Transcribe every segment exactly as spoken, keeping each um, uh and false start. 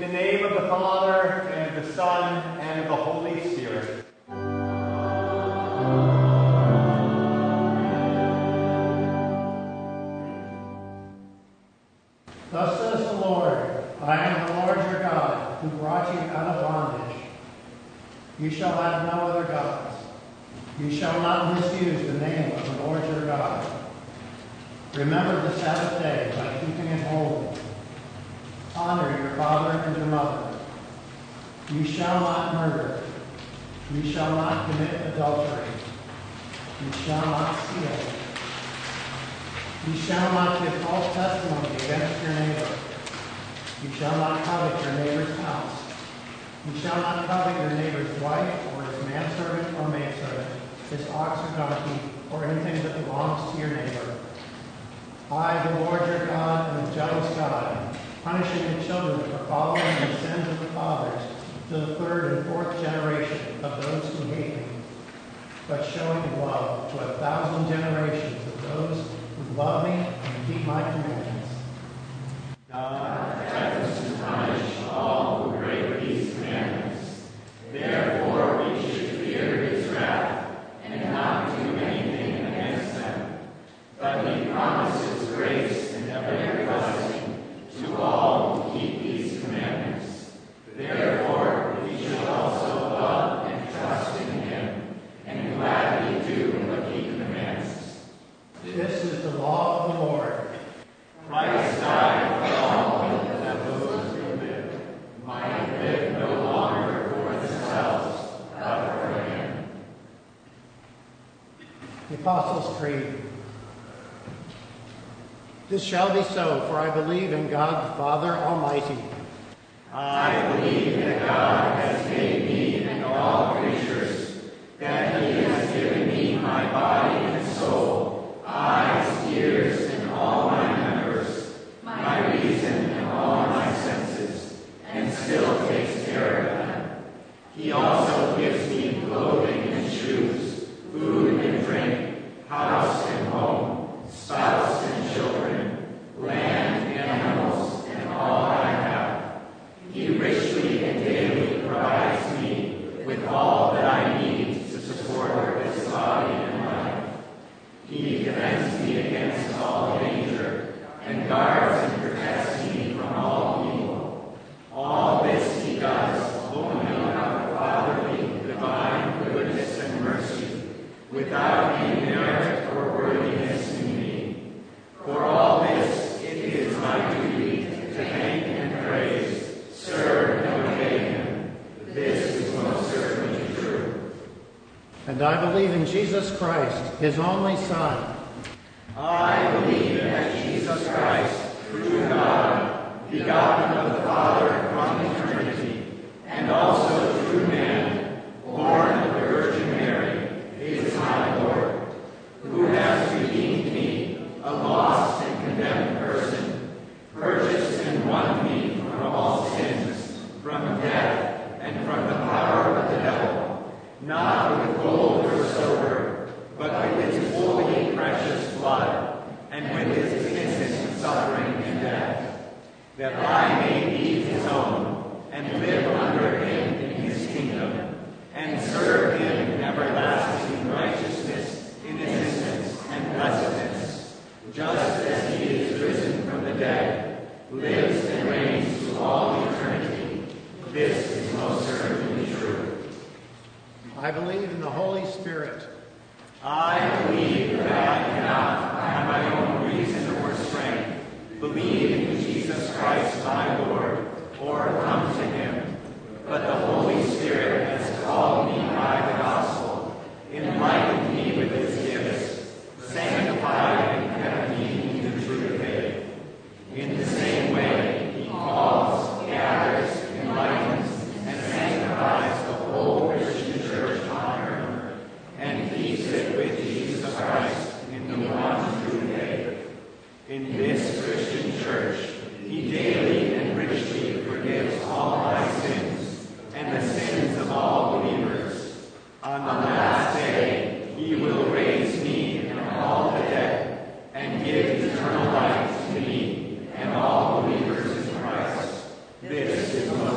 name of the Father, and of the Son, and of the Holy Spirit. Thus says the Lord, I am the Lord your God, who brought you out of bondage. You shall have no other gods. You shall not misuse the name of the Lord your God. Remember the Sabbath day by keeping it holy. Honor your father and your mother. You shall not murder. You shall not commit adultery. You shall not steal. You shall not give false testimony against your neighbor. You shall not covet your neighbor's house. You shall not covet your neighbor's wife, or his manservant or maidservant, his ox or donkey, or anything that belongs to your neighbor. I, the Lord your God, am a jealous God, punishing the children for following the sins of the fathers to the third and fourth generation of those who hate me, but showing love to a thousand generations of those who love me and keep my commandments. God threatens to punish all who break these commandments. Therefore we should fear his wrath and not do anything against them. But he promises grace and every blessing to all who keep these commandments. Therefore we should also love and trust in him, and gladly do what he commands. This is the law of the Lord. Christ died for all, that those who live might live no longer for themselves, but for him. The Apostles' Creed. This shall be so, for I believe in God the Father Almighty. I believe that God has made me and all creatures, that he has given me my body and soul, eyes, ears, and all my members, my reason and all my senses, and still takes care of them. He also gives me clothing and shoes, food and drink, house and home, spouse and children, land, animals, and all I have. He richly and daily provides me with all that I need to support this body and life. He defends me against all danger and guards and protects me from all evil. All this he does only out of fatherly, divine goodness and mercy, without any merit or worthiness in me. For all this, it is my duty to thank and praise, serve and obey him. This is most certainly true. And I believe in Jesus Christ, his only Son. I believe that Jesus Christ, true God, begotten of the Father from eternity, and also true man, born of the Virgin Mary, is my Lord, who has redeemed me, a lost and condemned person, purchased and won me from all sins, from death, and from the power of the devil, not with gold or silver, but with his holy, precious blood, and with his innocent suffering and death, that I may be his own, and live under him in his kingdom, and serve him in everlasting righteousness, innocence, and blessedness, just as he is risen from the dead, lives and reigns to all eternity. This is most certainly true. I believe in the Holy Spirit. I believe that I cannot, by my own reason or strength, believe in Jesus Christ my Lord, or come to him. But the Holy Spirit has called me by the gospel, enlightened me with his gifts, sanctified and kept me in the true faith. In the same way, he calls, gathers, enlightens, and sanctifies the whole Christian church on earth, and keeps it with Jesus Christ in the one true faith. In this Christian church, he daily and richly forgives all my sins, and the sins of all believers. On the last day, he will raise me and all the dead, and give eternal life to me and all believers in Christ. This is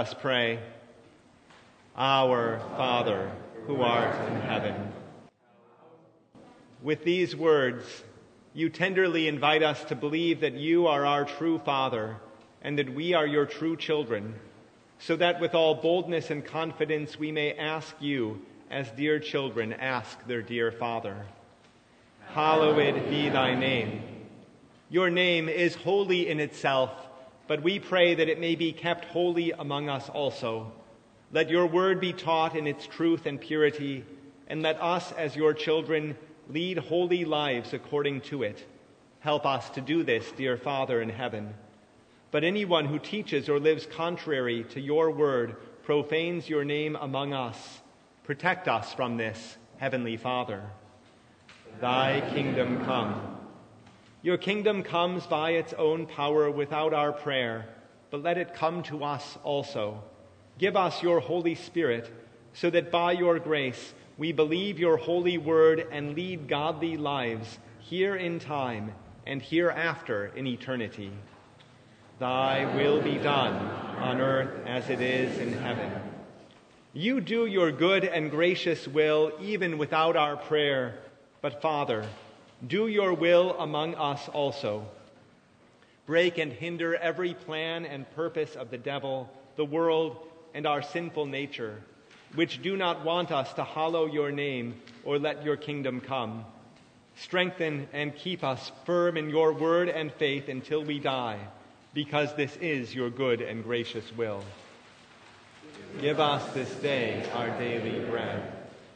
us pray. Our Father, who art in heaven. With these words, you tenderly invite us to believe that you are our true Father and that we are your true children, so that with all boldness and confidence we may ask you, as dear children ask their dear Father. Hallowed be thy name. Your name is holy in itself, but we pray that it may be kept holy among us also. Let your word be taught in its truth and purity, and let us as your children lead holy lives according to it. Help us to do this, dear Father in heaven. But anyone who teaches or lives contrary to your word profanes your name among us. Protect us from this, Heavenly Father. Thy kingdom come. Your kingdom comes by its own power without our prayer, but let it come to us also. Give us your Holy Spirit, so that by your grace we believe your holy word and lead godly lives here in time and hereafter in eternity. Thy will be done on earth as it is in heaven. You do your good and gracious will even without our prayer, but Father, do your will among us also. Break and hinder every plan and purpose of the devil, the world, and our sinful nature, which do not want us to hallow your name or let your kingdom come. Strengthen and keep us firm in your word and faith until we die, because this is your good and gracious will. Give us this day our daily bread.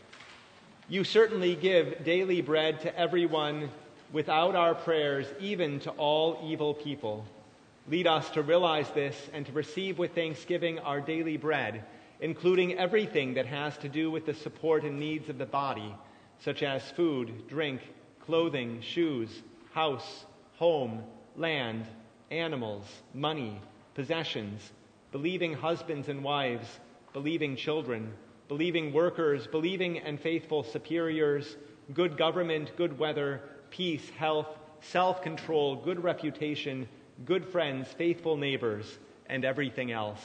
You certainly give daily bread to everyone without our prayers, even to all evil people. Lead us to realize this and to receive with thanksgiving our daily bread, including everything that has to do with the support and needs of the body, such as food, drink, clothing, shoes, house, home, land, animals, money, possessions, believing husbands and wives, believing children, believing workers, believing and faithful superiors, good government, good weather, peace, health, self-control, good reputation, good friends, faithful neighbors, and everything else.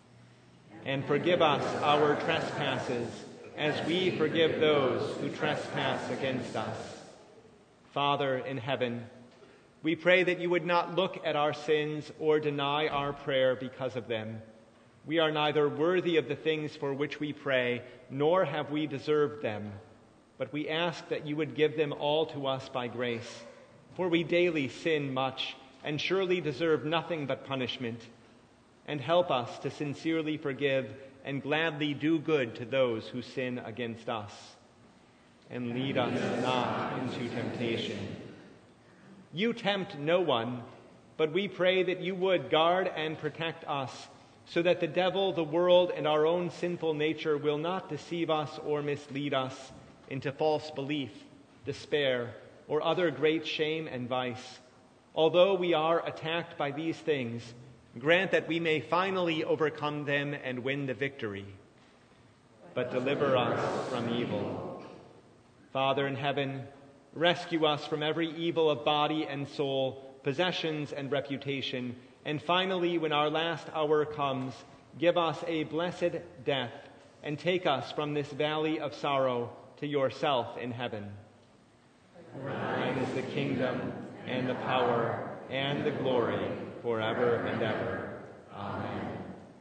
And forgive us our trespasses, as we forgive those who trespass against us. Father in heaven, we pray that you would not look at our sins or deny our prayer because of them. We are neither worthy of the things for which we pray, nor have we deserved them. But we ask that you would give them all to us by grace. For we daily sin much, and surely deserve nothing but punishment. And help us to sincerely forgive and gladly do good to those who sin against us. And lead us not into temptation. You tempt no one, but we pray that you would guard and protect us, so that the devil, the world, and our own sinful nature will not deceive us or mislead us into false belief, despair, or other great shame and vice. Although we are attacked by these things, grant that we may finally overcome them and win the victory. But deliver us from evil. Father in heaven, rescue us from every evil of body and soul, possessions and reputation, and finally, when our last hour comes, give us a blessed death and take us from this valley of sorrow to yourself in heaven. For thine is the kingdom and the power and the glory forever and ever. Amen.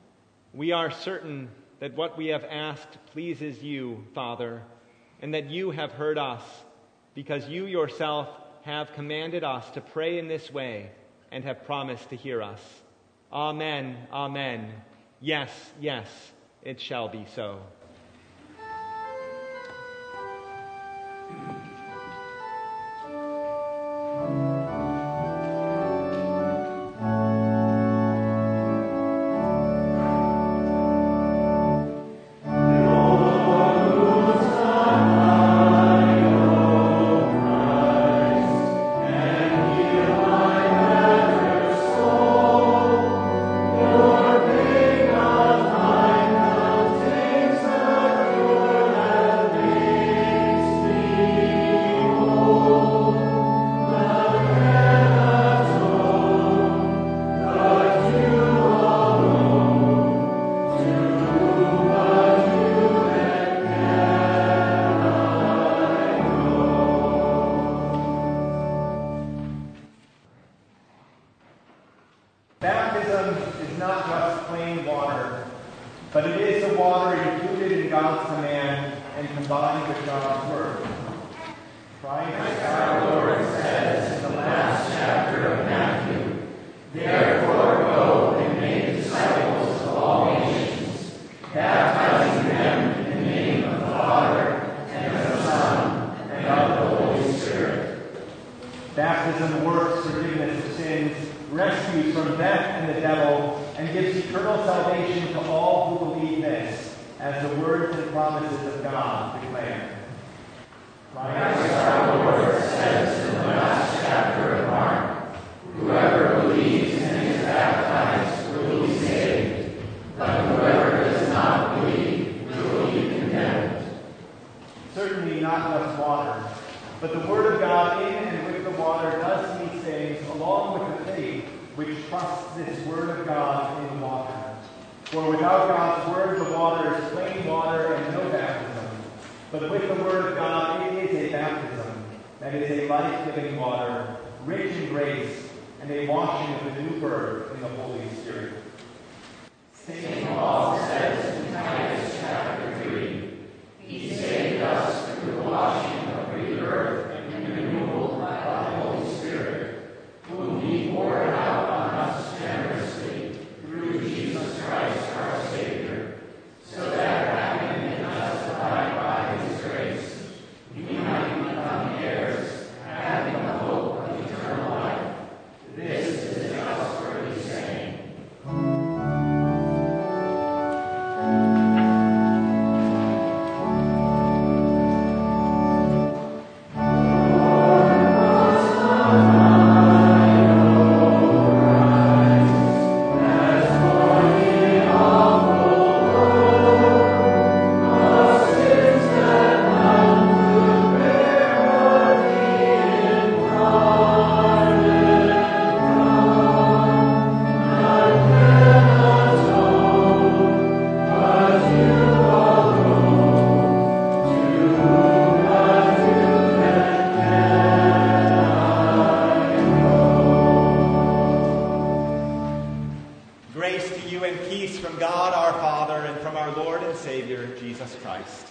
We are certain that what we have asked pleases you, Father, and that you have heard us, because you yourself have commanded us to pray in this way and have promised to hear us. Amen, amen. Yes, yes, it shall be so. Takes God's command and combined with God's word. Christ our Lord says in the last chapter of Matthew, "Therefore go and make disciples of all nations, baptizing them in the name of the Father, and of the Son, and of the Holy Spirit." Baptism works forgiveness of sins, rescues from death and the devil, and gives eternal salvation to all who believe this, as the words and promises of God declare. Christ our Lord says in the last chapter of Mark, "Whoever believes and is baptized will be saved, but whoever does not believe will be condemned." Certainly not just water, but the word of God in and with the water does these things, along with the faith which trusts this word of God in water. For without God's word, the water is plain water and no baptism. But with the word of God, it is a baptism, that is a life-giving water, rich in grace, and a washing of the new birth in the Holy Spirit. Saint Paul says in Titus chapter three, "He saved us through the washing of rebirth and renewal by the Holy Spirit, whom he poured out on us generously through Jesus Christ our Savior, so that having been justified by his grace, we might become heirs, having the hope of eternal life." This is a trustworthy saying. Grace to you and peace from God our Father and from our Lord and Savior, Jesus Christ.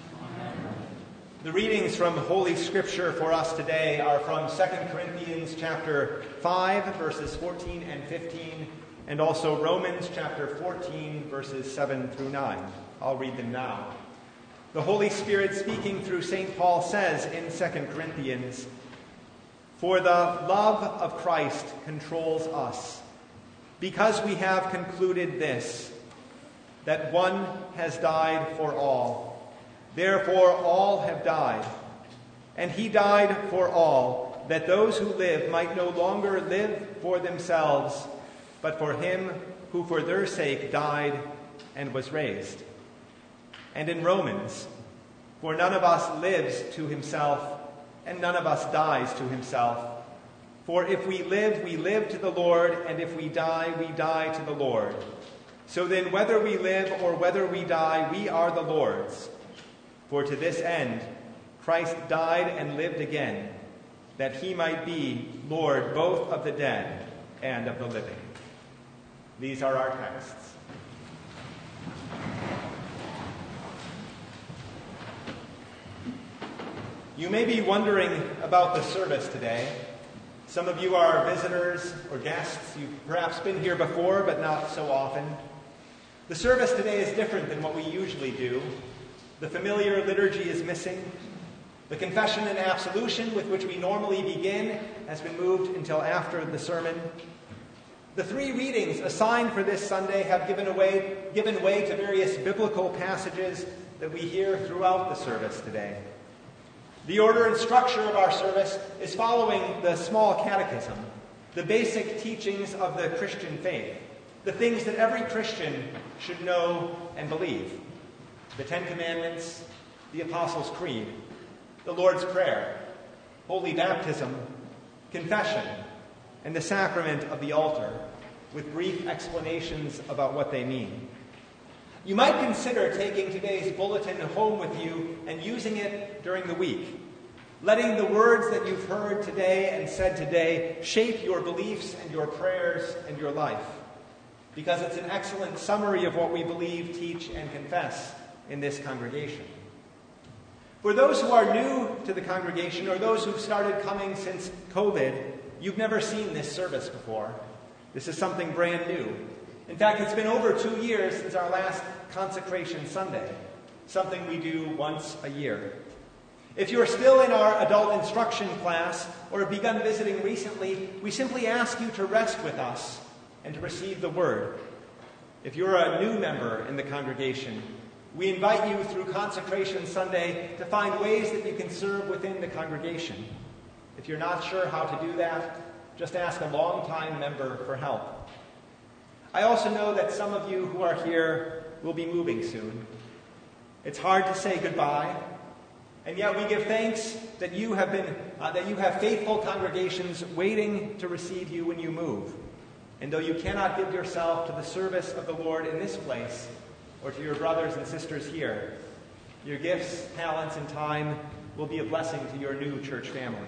The readings from Holy Scripture for us today are from Second Corinthians chapter five, verses fourteen and fifteen, and also Romans chapter fourteen, verses seven through nine. I'll read them now. The Holy Spirit speaking through Saint Paul says in Second Corinthians, "For the love of Christ controls us, because we have concluded this, that one has died for all. Therefore all have died. And he died for all, that those who live might no longer live for themselves, but for him who for their sake died and was raised." And in Romans, "For none of us lives to himself, and none of us dies to himself. For if we live, we live to the Lord, and if we die, we die to the Lord. So then whether we live or whether we die, we are the Lord's. For to this end Christ died and lived again, that he might be Lord both of the dead and of the living." These are our texts. You may be wondering about the service today. Some of you are visitors or guests. You've perhaps been here before, but not so often. The service today is different than what we usually do. The familiar liturgy is missing. The confession and absolution with which we normally begin has been moved until after the sermon. The three readings assigned for this Sunday have given away, given way to various biblical passages that we hear throughout the service today. The order and structure of our service is following the small catechism, the basic teachings of the Christian faith, the things that every Christian should know and believe: the Ten Commandments, the Apostles' Creed, the Lord's Prayer, Holy Baptism, Confession, and the Sacrament of the Altar, with brief explanations about what they mean. You might consider taking today's bulletin home with you and using it during the week, letting the words that you've heard today and said today shape your beliefs and your prayers and your life, because it's an excellent summary of what we believe, teach, and confess in this congregation. For those who are new to the congregation or those who've started coming since COVID, you've never seen this service before. This is something brand new. In fact, it's been over two years since our last Consecration Sunday, something we do once a year. If you're still in our adult instruction class or have begun visiting recently, we simply ask you to rest with us and to receive the Word. If you're a new member in the congregation, we invite you through Consecration Sunday to find ways that you can serve within the congregation. If you're not sure how to do that, just ask a longtime member for help. I also know that some of you who are here will be moving soon. It's hard to say goodbye, and yet we give thanks that you have been uh, that you have faithful congregations waiting to receive you when you move. And though you cannot give yourself to the service of the Lord in this place, or to your brothers and sisters here, your gifts, talents, and time will be a blessing to your new church family.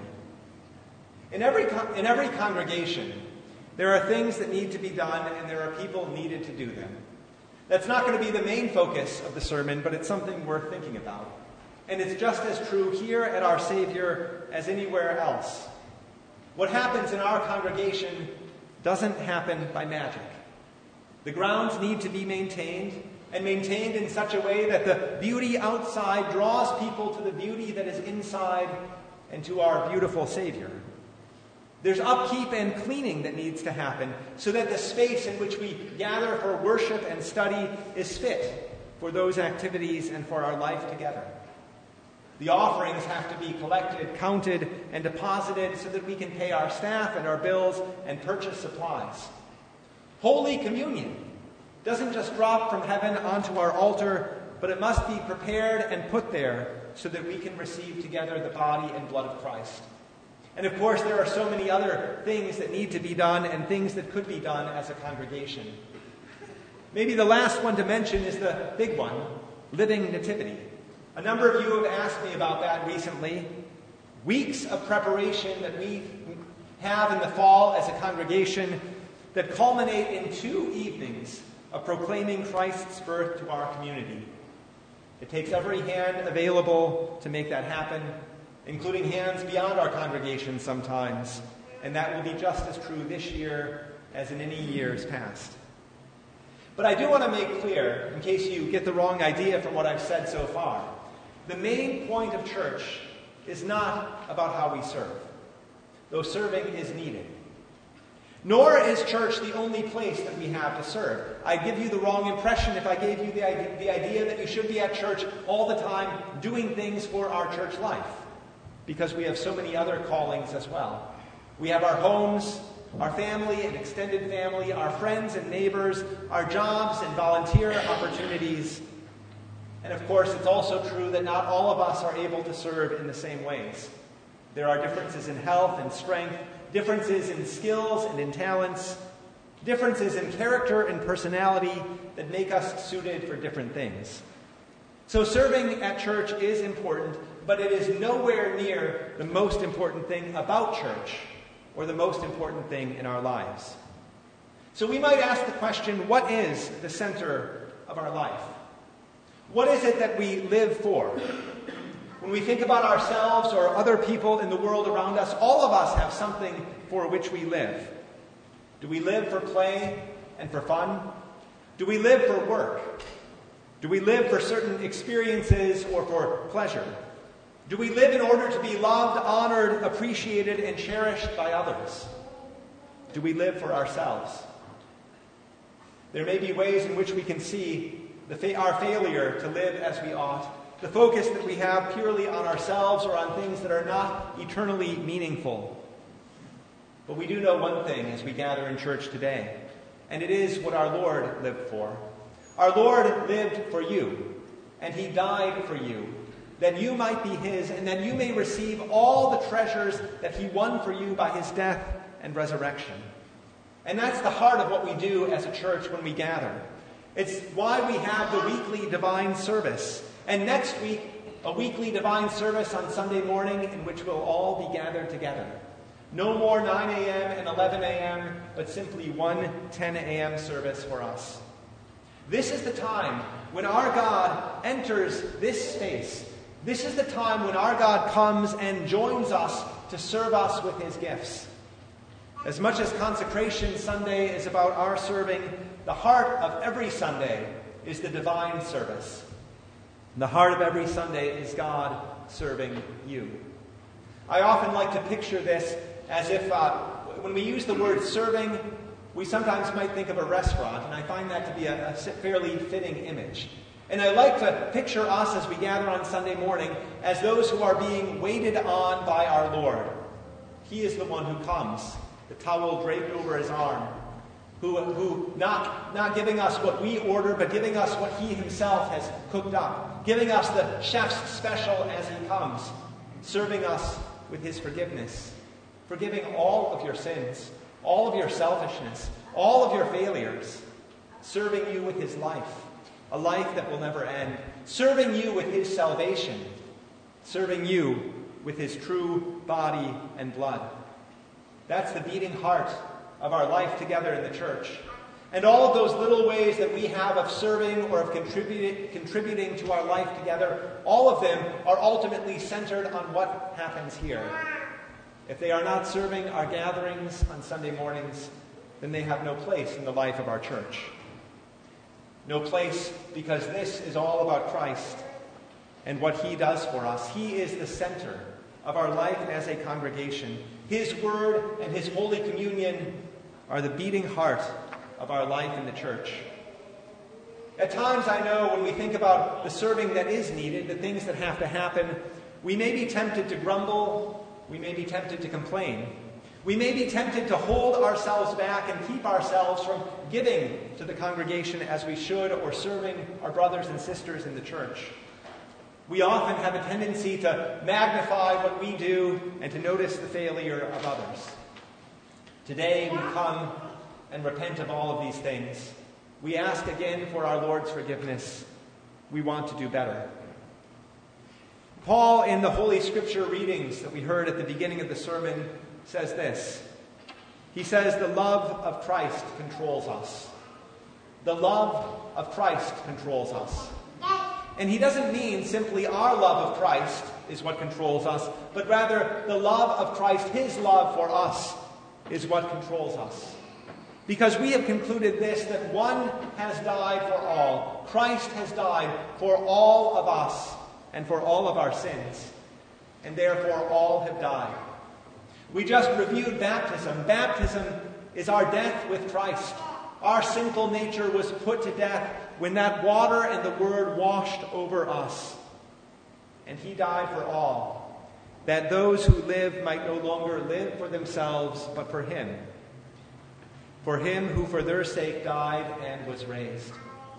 In every, con- in every congregation, there are things that need to be done, and there are people needed to do them. That's not going to be the main focus of the sermon, but it's something worth thinking about. And it's just as true here at Our Savior as anywhere else. What happens in our congregation doesn't happen by magic. The grounds need to be maintained, and maintained in such a way that the beauty outside draws people to the beauty that is inside and to our beautiful Savior. There's upkeep and cleaning that needs to happen so that the space in which we gather for worship and study is fit for those activities and for our life together. The offerings have to be collected, counted, and deposited so that we can pay our staff and our bills and purchase supplies. Holy Communion doesn't just drop from heaven onto our altar, but it must be prepared and put there so that we can receive together the body and blood of Christ. And of course, there are so many other things that need to be done and things that could be done as a congregation. Maybe the last one to mention is the big one, living nativity. A number of you have asked me about that recently. Weeks of preparation that we have in the fall as a congregation that culminate in two evenings of proclaiming Christ's birth to our community. It takes every hand available to make that happen, including hands beyond our congregation sometimes, and that will be just as true this year as in any years past. But I do want to make clear, in case you get the wrong idea from what I've said so far, the main point of church is not about how we serve, though serving is needed. Nor is church the only place that we have to serve. I'd give you the wrong impression if I gave you the idea, the idea that you should be at church all the time doing things for our church life, because we have so many other callings as well. We have our homes, our family and extended family, our friends and neighbors, our jobs and volunteer opportunities. And of course, it's also true that not all of us are able to serve in the same ways. There are differences in health and strength, differences in skills and in talents, differences in character and personality that make us suited for different things. So serving at church is important, but it is nowhere near the most important thing about church or the most important thing in our lives. So we might ask the question, what is the center of our life? What is it that we live for? When we think about ourselves or other people in the world around us, all of us have something for which we live. Do we live for play and for fun? Do we live for work? Do we live for certain experiences or for pleasure? Do we live in order to be loved, honored, appreciated, and cherished by others? Do we live for ourselves? There may be ways in which we can see the fa- our failure to live as we ought, the focus that we have purely on ourselves or on things that are not eternally meaningful. But we do know one thing as we gather in church today, and it is what our Lord lived for. Our Lord lived for you, and he died for you, that you might be his, and that you may receive all the treasures that he won for you by his death and resurrection. And that's the heart of what we do as a church when we gather. It's why we have the weekly divine service. And next week, a weekly divine service on Sunday morning in which we'll all be gathered together. No more nine a.m. and eleven a.m., but simply one ten a.m. service for us. This is the time when our God enters this space. This is the time when our God comes and joins us to serve us with his gifts. As much as Consecration Sunday is about our serving, the heart of every Sunday is the divine service. The heart of every Sunday is God serving you. I often like to picture this as if uh, when we use the word serving, we sometimes might think of a restaurant, and I find that to be a, a fairly fitting image. And I like to picture us as we gather on Sunday morning as those who are being waited on by our Lord. He is the one who comes, the towel draped over his arm, who, who not, not giving us what we order, but giving us what he himself has cooked up, giving us the chef's special as he comes, serving us with his forgiveness, forgiving all of your sins, all of your selfishness, all of your failures, serving you with his life, a life that will never end, serving you with his salvation, serving you with his true body and blood. That's the beating heart of our life together in the church. And all of those little ways that we have of serving or of contributing, contributing to our life together, all of them are ultimately centered on what happens here. If they are not serving our gatherings on Sunday mornings, then they have no place in the life of our church. No place, because this is all about Christ and what he does for us. He is the center of our life as a congregation. His word and his Holy Communion are the beating heart of our life in the church. At times, I know when we think about the serving that is needed, the things that have to happen, we may be tempted to grumble. We may be tempted to complain. We may be tempted to hold ourselves back and keep ourselves from giving to the congregation as we should, or serving our brothers and sisters in the church. We often have a tendency to magnify what we do and to notice the failure of others. Today we come and repent of all of these things. We ask again for our Lord's forgiveness. We want to do better. Paul, in the Holy Scripture readings that we heard at the beginning of the sermon, says this. He says, the love of Christ controls us. The love of Christ controls us. And he doesn't mean simply our love of Christ is what controls us, but rather the love of Christ, his love for us, is what controls us. Because we have concluded this, that one has died for all. Christ has died for all of us and for all of our sins. And therefore all have died. We just reviewed baptism. Baptism is our death with Christ. Our sinful nature was put to death when that water and the word washed over us. And he died for all, that those who live might no longer live for themselves, but for him. For him who for their sake died and was raised.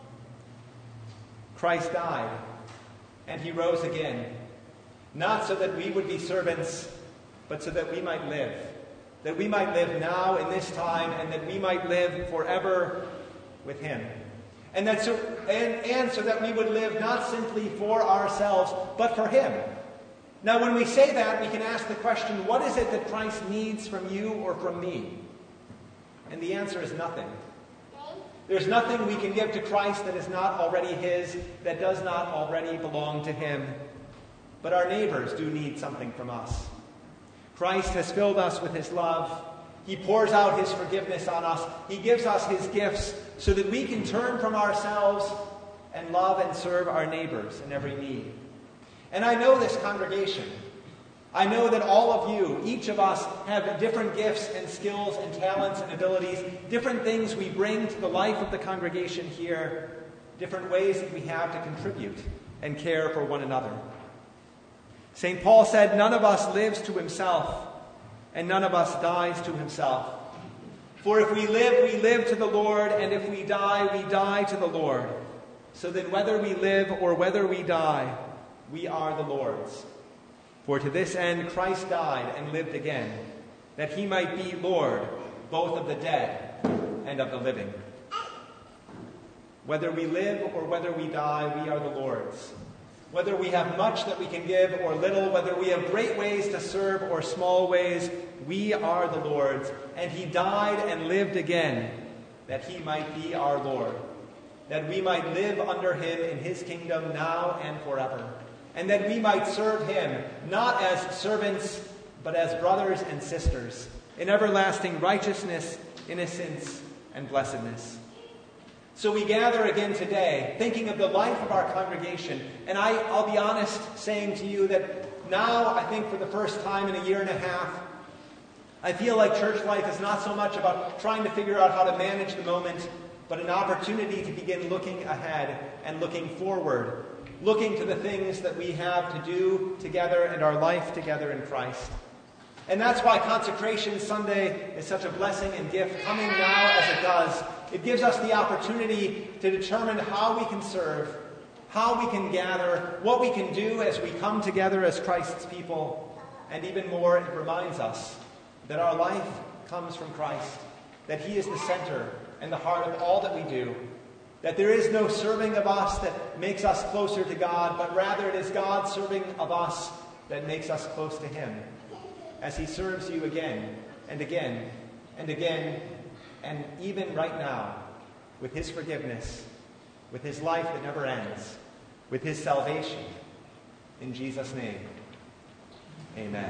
Christ died, and he rose again, not so that we would be servants, but so that we might live. That we might live now in this time, and that we might live forever with him. And, that so, and, and so that we would live not simply for ourselves, but for him. Now, when we say that, we can ask the question, what is it that Christ needs from you or from me? And the answer is nothing. There's nothing we can give to Christ that is not already his, that does not already belong to him. But our neighbors do need something from us. Christ has filled us with his love. He pours out his forgiveness on us. He gives us his gifts so that we can turn from ourselves and love and serve our neighbors in every need. And I know this congregation. I know that all of you, each of us, have different gifts and skills and talents and abilities, different things we bring to the life of the congregation here, different ways that we have to contribute and care for one another. Saint Paul said, none of us lives to himself, and none of us dies to himself. For if we live, we live to the Lord, and if we die, we die to the Lord. So that whether we live or whether we die, we are the Lord's. For to this end Christ died and lived again, that he might be Lord, both of the dead and of the living. Whether we live or whether we die, we are the Lord's. Whether we have much that we can give or little, whether we have great ways to serve or small ways, we are the Lord's. And he died and lived again, that he might be our Lord. that we might live under him in his kingdom now and forever, and that we might serve him not as servants, but as brothers and sisters, in everlasting righteousness, innocence, and blessedness. So we gather again today, thinking of the life of our congregation, and I, I'll be honest saying to you that now, I think for the first time in a year and a half, I feel like church life is not so much about trying to figure out how to manage the moment, but an opportunity to begin looking ahead and looking forward, looking to the things that we have to do together and our life together in Christ. And that's why Consecration Sunday is such a blessing and gift, coming now as it does. It gives us the opportunity to determine how we can serve, how we can gather, what we can do as we come together as Christ's people. And even more, it reminds us that our life comes from Christ, that he is the center and the heart of all that we do, that there is no serving of us that makes us closer to God, but rather it is God serving of us that makes us close to him, as he serves you again and again and again, and even right now, with his forgiveness, with his life that never ends, with his salvation. In Jesus' name, amen.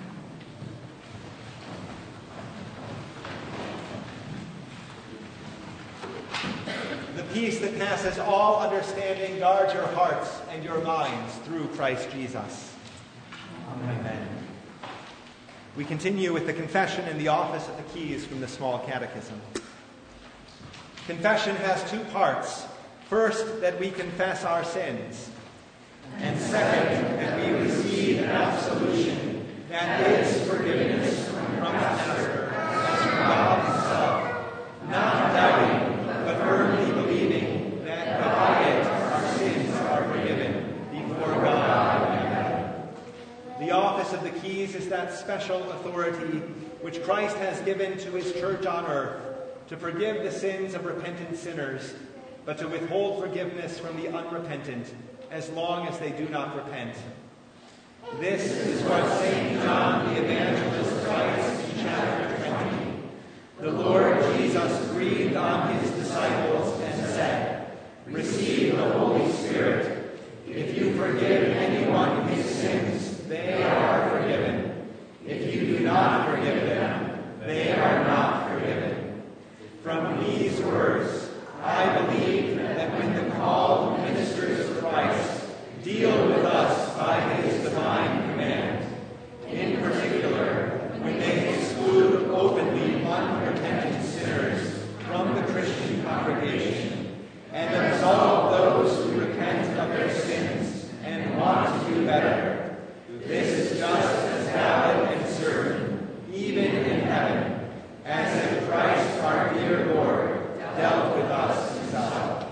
The peace that passes all understanding guards your hearts and your minds through Christ Jesus. Amen. Amen. We continue with the confession in the office of the keys from the Small Catechism. Confession has two parts. First, that we confess our sins. And second, that we receive an absolution, that is, forgiveness from the Master, as from God himself, not doubting, but firmly believing that by it our sins are forgiven before God and heaven. The office of the keys is that special authority which Christ has given to his church on earth to forgive the sins of repentant sinners, but to withhold forgiveness from the unrepentant as long as they do not repent. This is what Saint John the Evangelist writes in chapter twenty. The Lord Jesus breathed on his disciples and said, "Receive the Holy Spirit. If you forgive anyone his sins, they are forgiven. If you do not forgive them, they are not forgiven." From these words, I believe that when the called ministers of Christ deal with us by his divine command, in particular, when they exclude openly unrepentant sinners from the Christian congregation and absolve those who repent of their sins and want to do better, this is just as valid and certain, even in heaven, as if Christ our dear Lord dealt with us himself.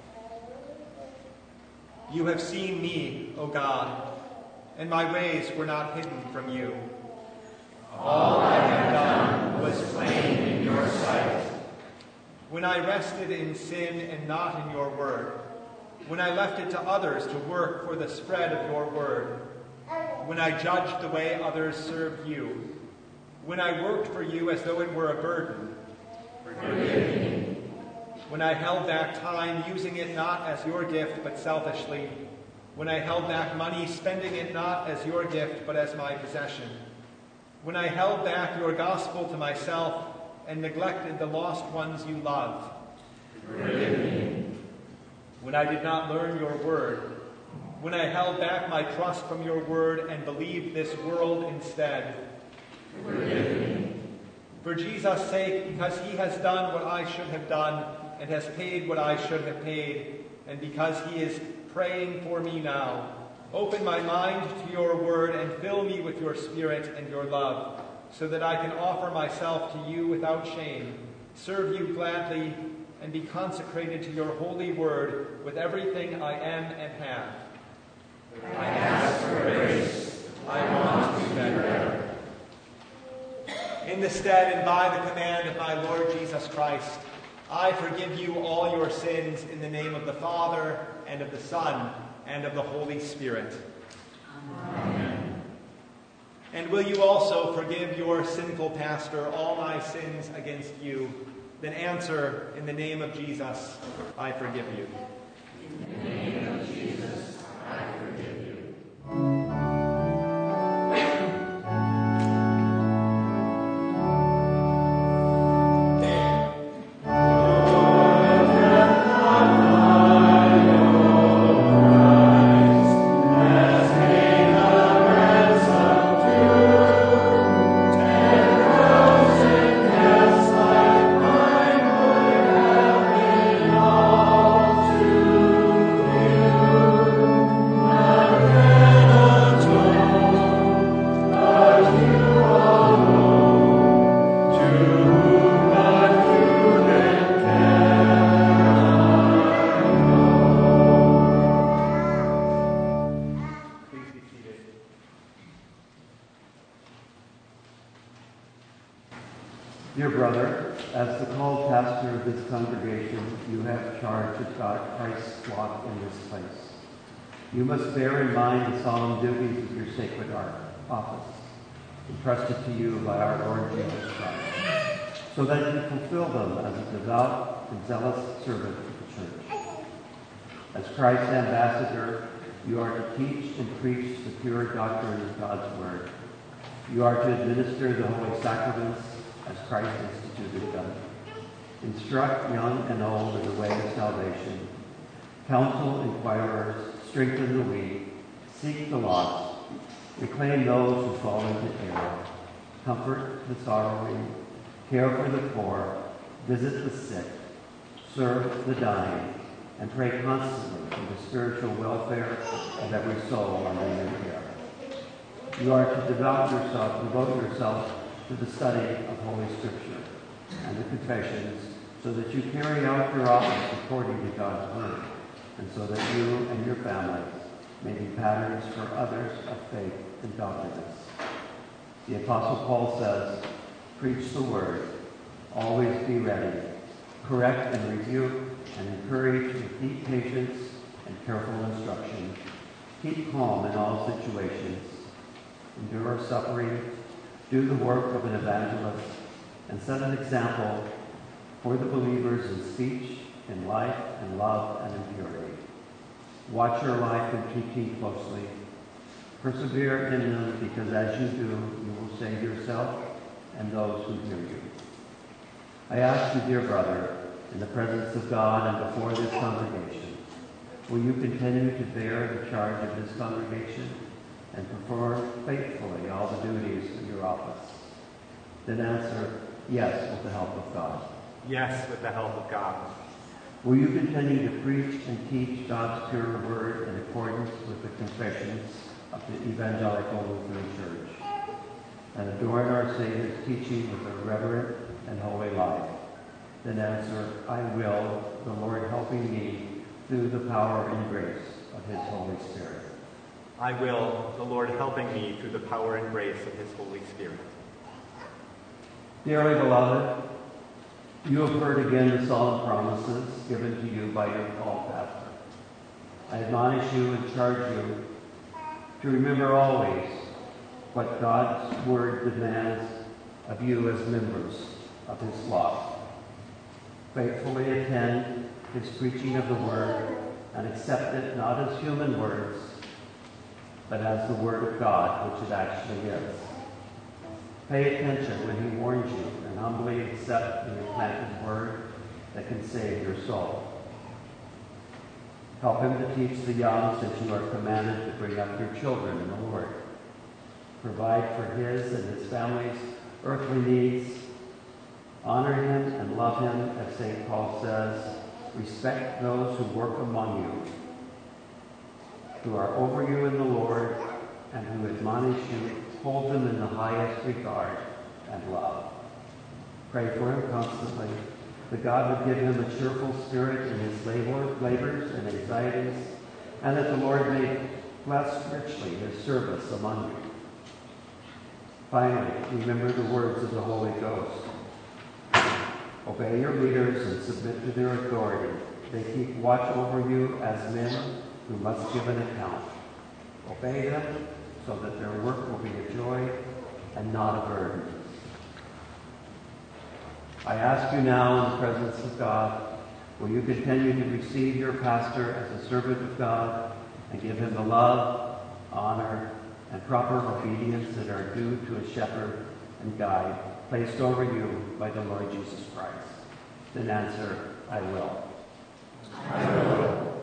You have seen me, O God, and my ways were not hidden from you. All I have done was plain in your sight. When I rested in sin and not in your word, when I left it to others to work for the spread of your word, when I judged the way others served you, when I worked for you as though it were a burden, forgive me. When I held back time, using it not as your gift, but selfishly. When I held back money, spending it not as your gift, but as my possession. When I held back your gospel to myself and neglected the lost ones you loved. Forgive me. When I did not learn your word. When I held back my trust from your word and believed this world instead. Forgive me. For Jesus' sake, because he has done what I should have done, and has paid what I should have paid, and because he is praying for me now, open my mind to your word and fill me with your spirit and your love, so that I can offer myself to you without shame, serve you gladly, and be consecrated to your holy word with everything I am and have. I ask for grace. I want to do better. In the stead and by the command of my Lord Jesus Christ, I forgive you all your sins in the name of the Father, and of the Son, and of the Holy Spirit. Amen. And will you also forgive your sinful pastor all my sins against you, then answer, in the name of Jesus, I forgive you. In the name of Jesus, I forgive you. Dear brother, as the called pastor of this congregation, you have charge of God, Christ's flock in this place. You must bear in mind the solemn duties of your sacred office, entrusted to you by our Lord Jesus Christ, so that you fulfill them as a devout and zealous servant of the church. As Christ's ambassador, you are to teach and preach the pure doctrine of God's word. You are to administer the holy sacraments as Christ instituted them. Instruct young and old in the way of salvation. Counsel inquirers, strengthen the weak, seek the lost, reclaim those who fall into error, comfort the sorrowing, care for the poor, visit the sick, serve the dying, and pray constantly for the spiritual welfare of every soul under your care. You are to devote yourself, devote yourself to the study of Holy Scripture and the confessions, so that you carry out your office according to God's word, and so that you and your families may be patterns for others of faith and godliness. The Apostle Paul says, preach the word, always be ready, correct and rebuke and encourage with deep patience and careful instruction. Keep calm in all situations, endure suffering, do the work of an evangelist, and set an example for the believers in speech, in life, in love, and in purity. Watch your life and teaching closely. Persevere in them, because as you do, you will save yourself and those who hear you. I ask you, dear brother, in the presence of God and before this congregation, will you continue to bear the charge of this congregation and perform faithfully all the duties of your office? Then answer, yes, with the help of God. Yes, with the help of God. Will you continue to preach and teach God's pure word in accordance with the confessions of the Evangelical Lutheran Church, and adorn our Savior's teaching with a reverent and holy life? Then answer, I will, the Lord helping me through the power and grace of his Holy Spirit. I will, the Lord helping me through the power and grace of his Holy Spirit. Dearly beloved, you have heard again the solemn promises given to you by your called pastor. I admonish you and charge you to remember always what God's word demands of you as members of his flock. Faithfully attend his preaching of the word and accept it not as human words, but as the word of God, which it actually is. Pay attention when he warns you, and humbly accept the implanted word that can save your soul. Help him to teach the young, since you are commanded to bring up your children in the Lord. Provide for his and his family's earthly needs. Honor him and love him, as Saint Paul says. Respect those who work among you, who are over you in the Lord, and who admonish you. Hold them in the highest regard and love. Pray for him constantly, that God would give him a cheerful spirit in his labor, labors and anxieties, and that the Lord may bless richly his service among you. Finally, remember the words of the Holy Ghost. Obey your leaders and submit to their authority. They keep watch over you as men who must give an account. Obey them so that their work will be a joy and not a burden. I ask you now in the presence of God, will you continue to receive your pastor as a servant of God and give him the love, honor, and proper obedience that are due to a shepherd and guide placed over you by the Lord Jesus Christ? Then answer, I will. I will.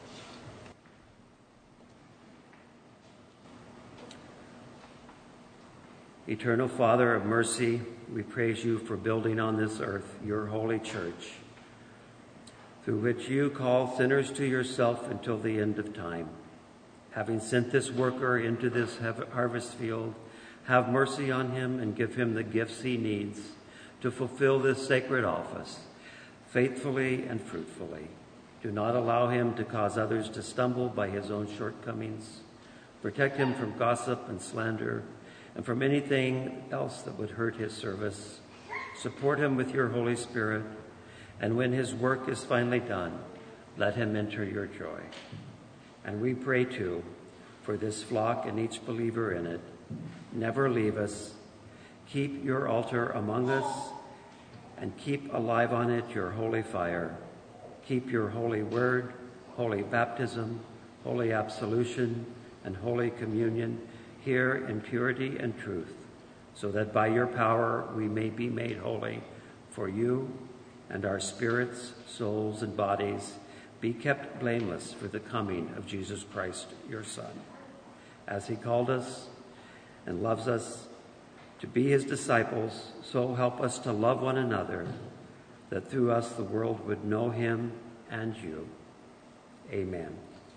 Eternal Father of mercy, we praise you for building on this earth your holy church, through which you call sinners to yourself until the end of time. Having sent this worker into this harvest field, have mercy on him and give him the gifts he needs to fulfill this sacred office faithfully and fruitfully. Do not allow him to cause others to stumble by his own shortcomings. Protect him from gossip and slander and from anything else that would hurt his service. Support him with your Holy Spirit, and when his work is finally done, let him enter your joy. And we pray, too, for this flock and each believer in it. Never leave us. Keep your altar among us, and keep alive on it your holy fire. Keep your holy word, holy baptism, holy absolution, and holy communion here in purity and truth, so that by your power we may be made holy for you, and our spirits, souls, and bodies be kept blameless for the coming of Jesus Christ, your Son. As he called us and loves us to be his disciples, so help us to love one another, that through us the world would know him and you. Amen.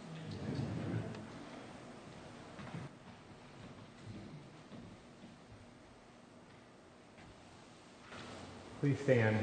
Please stand.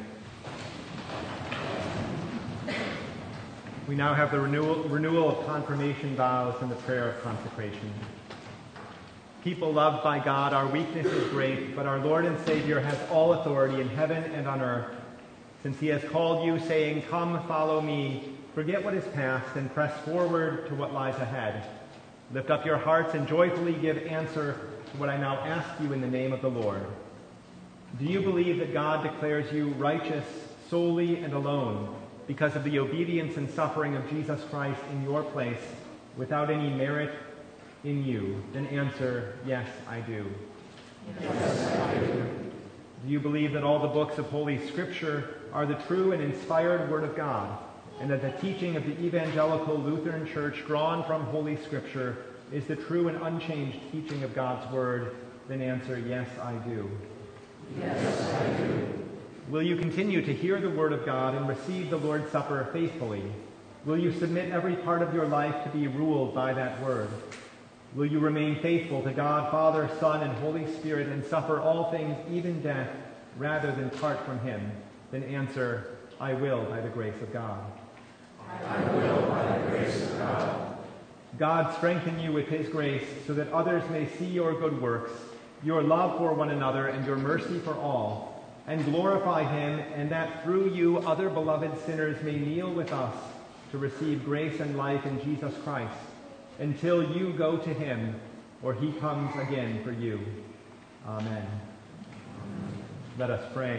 We now have the renewal, renewal of confirmation vows and the prayer of consecration. People loved by God, our weakness is great, but our Lord and Savior has all authority in heaven and on earth. Since he has called you, saying, "Come, follow me," forget what is past and press forward to what lies ahead. Lift up your hearts and joyfully give answer to what I now ask you in the name of the Lord. Do you believe that God declares you righteous solely and alone because of the obedience and suffering of Jesus Christ in your place, without any merit in you? Then answer, yes, I do. Yes, I do. Do you believe that all the books of Holy Scripture are the true and inspired Word of God, and that the teaching of the Evangelical Lutheran Church drawn from Holy Scripture is the true and unchanged teaching of God's Word? Then answer, yes, I do. Yes, I do. Will you continue to hear the Word of God and receive the Lord's Supper faithfully? Will you submit every part of your life to be ruled by that Word? Will you remain faithful to God, Father, Son, and Holy Spirit, and suffer all things, even death, rather than part from him? Then answer, I will by the grace of God. I will by the grace of God. God strengthen you with his grace, so that others may see your good works, your love for one another, and your mercy for all, and glorify him, and that through you other beloved sinners may kneel with us to receive grace and life in Jesus Christ, until you go to him, or he comes again for you. Amen. Let us pray.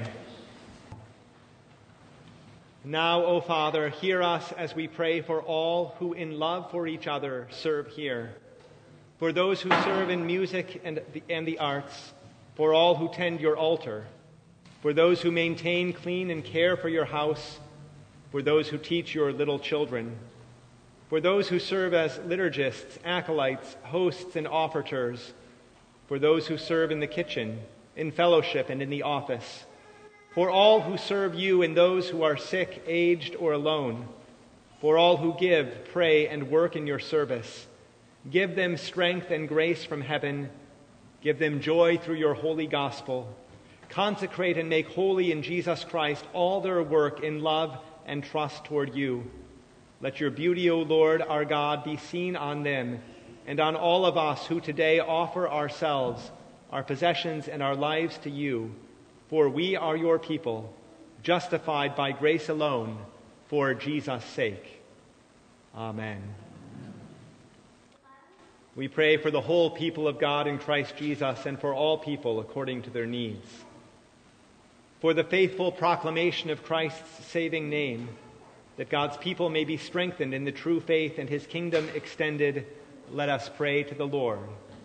Now, O Father, hear us as we pray for all who in love for each other serve here, for those who serve in music and the, and the arts, for all who tend your altar, for those who maintain, clean, and care for your house, for those who teach your little children, for those who serve as liturgists, acolytes, hosts, and offertors, for those who serve in the kitchen, in fellowship, and in the office, for all who serve you and those who are sick, aged, or alone, for all who give, pray, and work in your service. Give them strength and grace from heaven. Give them joy through your holy gospel. Consecrate and make holy in Jesus Christ all their work in love and trust toward you. Let your beauty, O Lord, our God, be seen on them and on all of us who today offer ourselves, our possessions, and our lives to you. For we are your people, justified by grace alone, for Jesus' sake. Amen. We pray for the whole people of God in Christ Jesus and for all people according to their needs. for the faithful proclamation of Christ's saving name, that God's people may be strengthened in the true faith and his kingdom extended, let us pray to the Lord.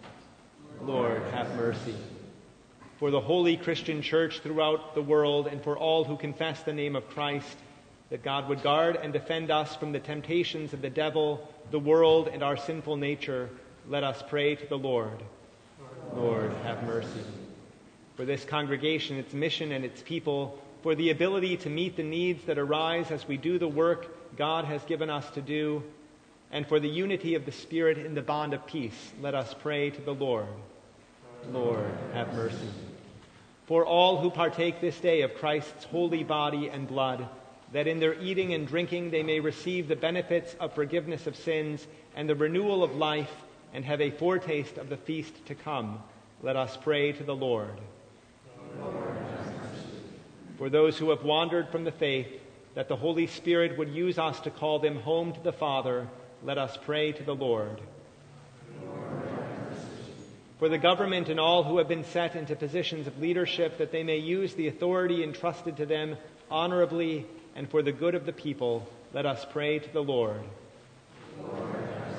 Lord, have mercy. For the holy Christian church throughout the world and for all who confess the name of Christ, that God would guard and defend us from the temptations of the devil, the world, and our sinful nature, let us pray to the Lord. Lord, have mercy. For this congregation, its mission, and its people, for the ability to meet the needs that arise as we do the work God has given us to do, and for the unity of the Spirit in the bond of peace, let us pray to the Lord. Lord, have mercy. For all who partake this day of Christ's holy body and blood, that in their eating and drinking they may receive the benefits of forgiveness of sins and the renewal of life, and have a foretaste of the feast to come, let us pray to the Lord. Lord, for those who have wandered from the faith, that the Holy Spirit would use us to call them home to the Father, let us pray to the Lord. Lord, for the government and all who have been set into positions of leadership, that they may use the authority entrusted to them honorably and for the good of the people, let us pray to the Lord. Lord,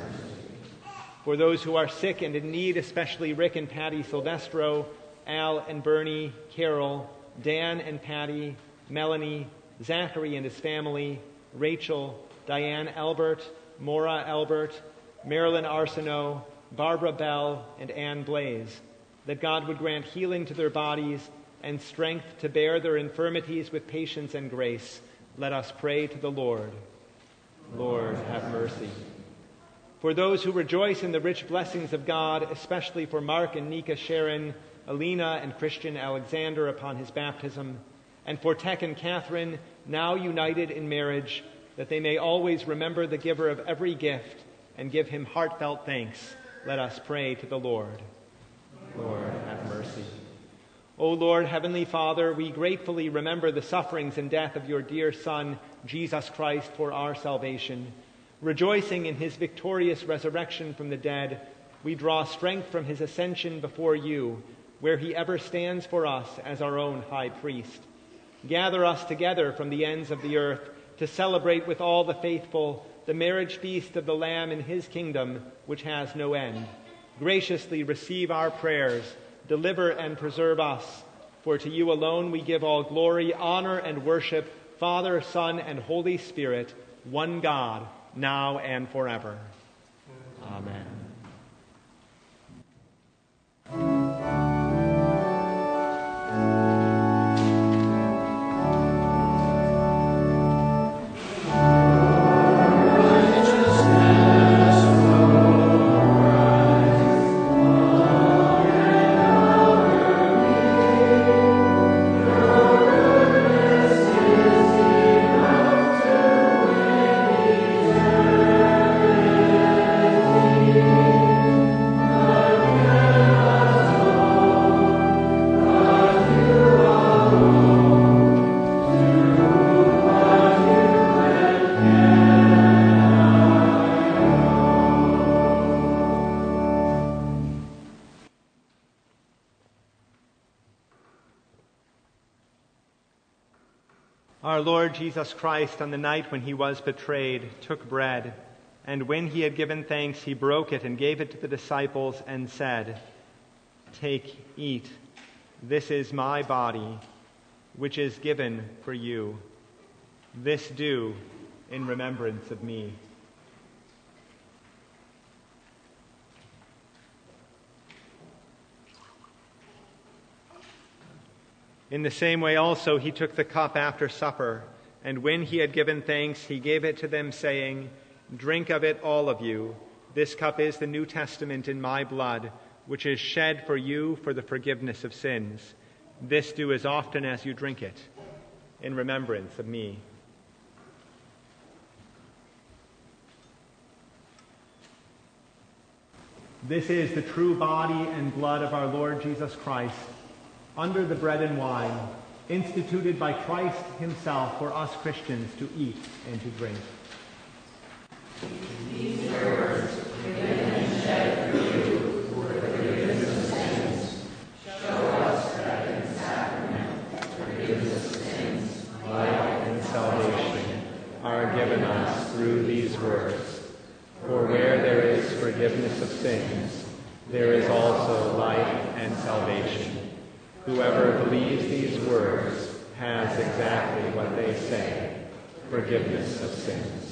for those who are sick and in need, especially Rick and Patty Silvestro, Al and Bernie, Carol, Dan and Patty, Melanie, Zachary and his family, Rachel, Diane Albert, Maura Albert, Marilyn Arsenault, Barbara Bell, and Ann Blaze, that God would grant healing to their bodies and strength to bear their infirmities with patience and grace, let us pray to the Lord. Lord, have mercy. For those who rejoice in the rich blessings of God, especially for Mark and Nika Sharon, Alina and Christian Alexander upon his baptism, and for Tech and Catherine, now united in marriage, that they may always remember the giver of every gift and give him heartfelt thanks, let us pray to the Lord. Lord, have mercy. O Lord, Heavenly Father, we gratefully remember the sufferings and death of your dear Son, Jesus Christ, for our salvation. Rejoicing in his victorious resurrection from the dead, we draw strength from his ascension before you, where he ever stands for us as our own high priest. Gather us together from the ends of the earth to celebrate with all the faithful the marriage feast of the Lamb in his kingdom, which has no end. Graciously receive our prayers, deliver and preserve us, for to you alone we give all glory, honor, and worship, Father, Son, and Holy Spirit, one God, now and forever. Amen. Our Lord Jesus Christ, on the night when he was betrayed, took bread, and when he had given thanks, he broke it and gave it to the disciples and said, "Take, eat. This is my body, which is given for you. This do in remembrance of me." In the same way also he took the cup after supper, and when he had given thanks, he gave it to them, saying, "Drink of it, all of you. This cup is the New Testament in my blood, which is shed for you for the forgiveness of sins. This do as often as you drink it, in remembrance of me." This is the true body and blood of our Lord Jesus Christ, under the bread and wine, instituted by Christ himself for us Christians to eat and to drink. These words, given and shed for you for the forgiveness of sins, show us that in sacrament, forgiveness there is also life and salvation. Whoever believes these words has exactly what they say, forgiveness of sins.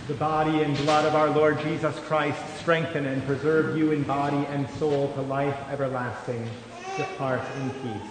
The body and blood of our Lord Jesus Christ strengthen and preserve you in body and soul to life everlasting. Depart in peace.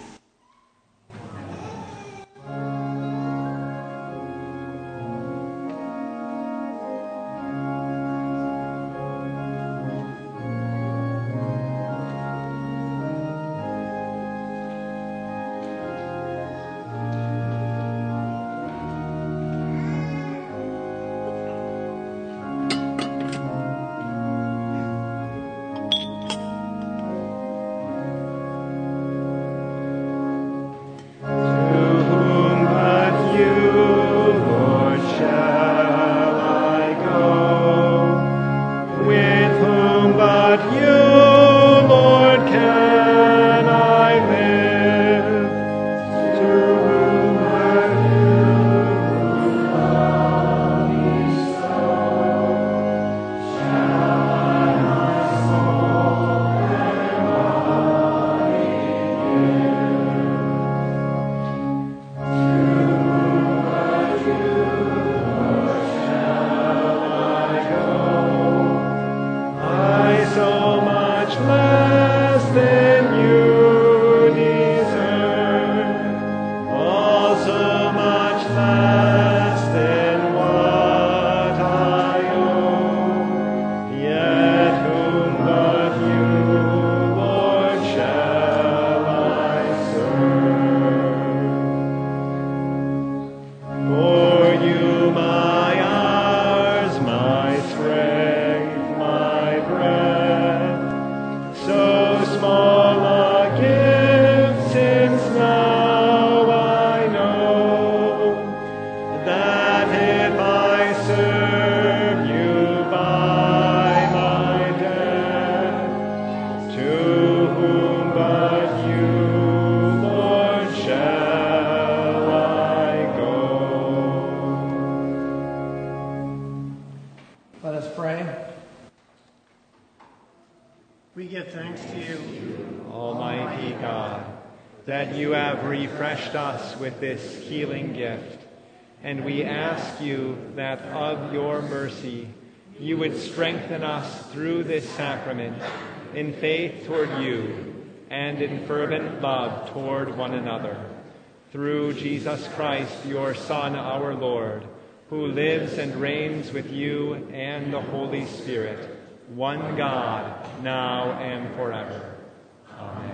That you have refreshed us with this healing gift. And we ask you that of your mercy, you would strengthen us through this sacrament in faith toward you and in fervent love toward one another. Through Jesus Christ, your Son, our Lord, who lives and reigns with you and the Holy Spirit, one God, now and forever. Amen.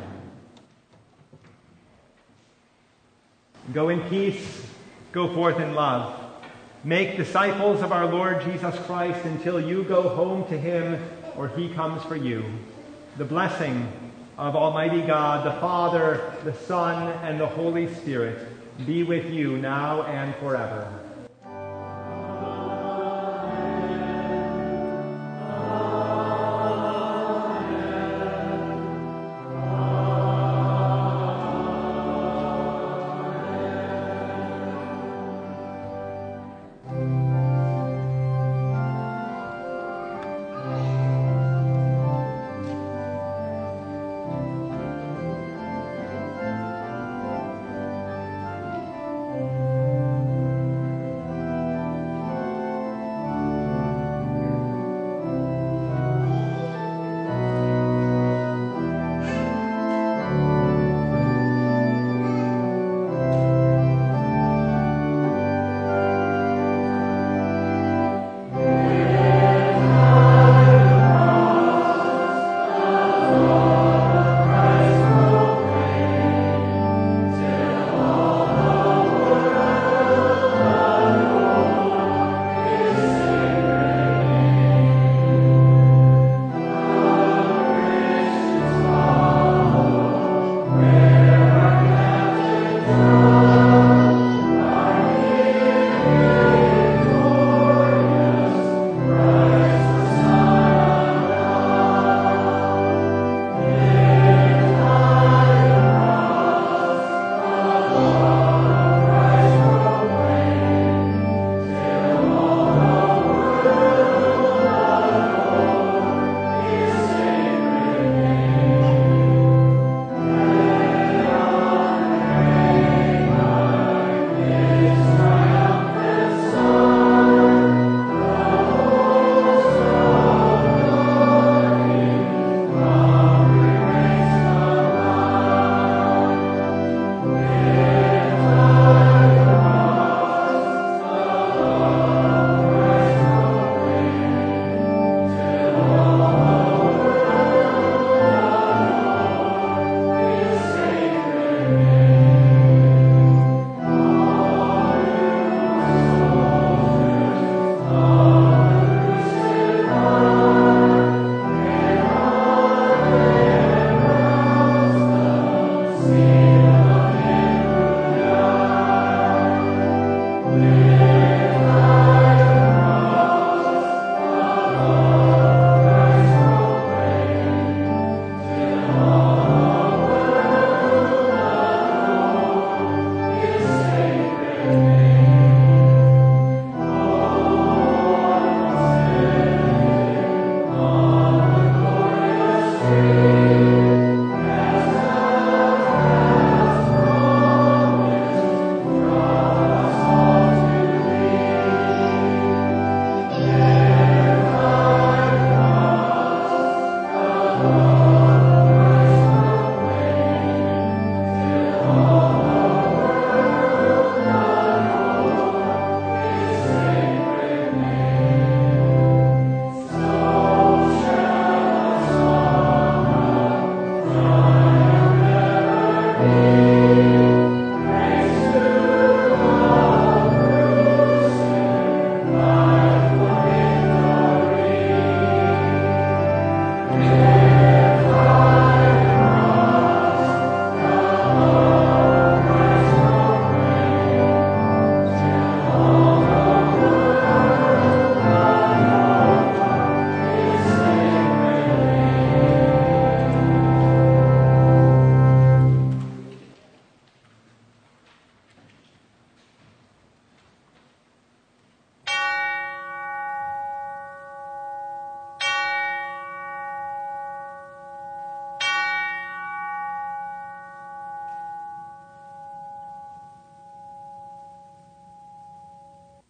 Go in peace, go forth in love. Make disciples of our Lord Jesus Christ until you go home to him or he comes for you. The blessing of Almighty God, the Father, the Son, and the Holy Spirit be with you now and forever.